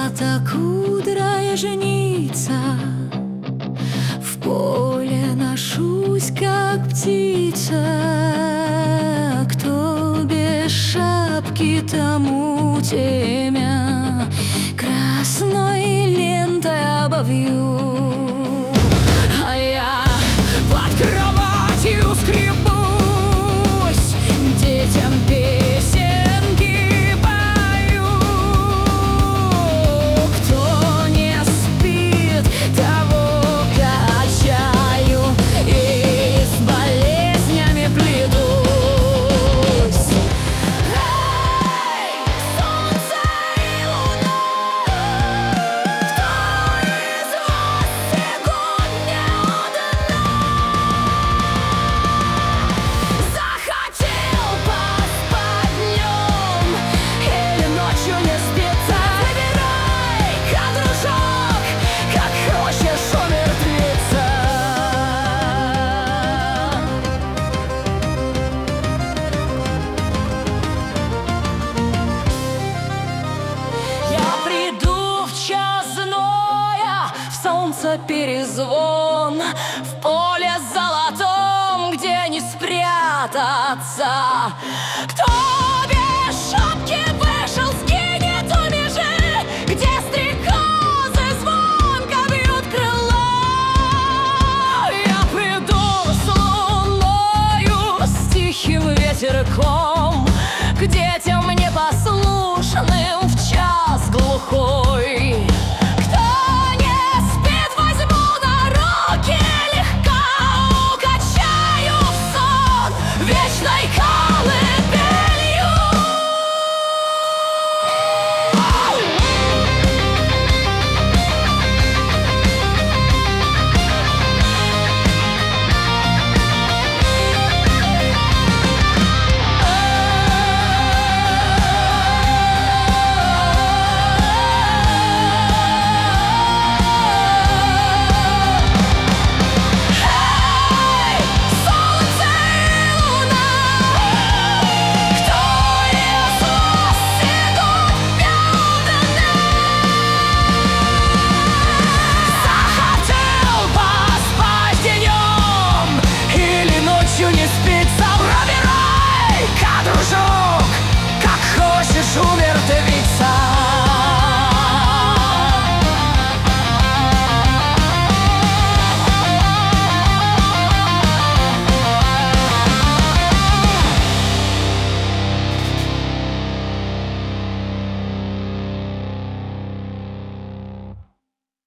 златокудрая женица. В поле ношусь, как птица. Кто без шапки, тому темя красной лентой обовью. А я под кроватью скребусь, детям песенки пою. Кто не спит, того качаю и с болезнями плетусь. Эй, солнце и луна, кто из вас сегодня одна? Захотел поспать днем или ночью не спится? Выбирай-ка, дружок, как хочешь умертвиться. Я приду в час зноя, в солнце перезвон, в поле золотом, где не спрятаться. Кто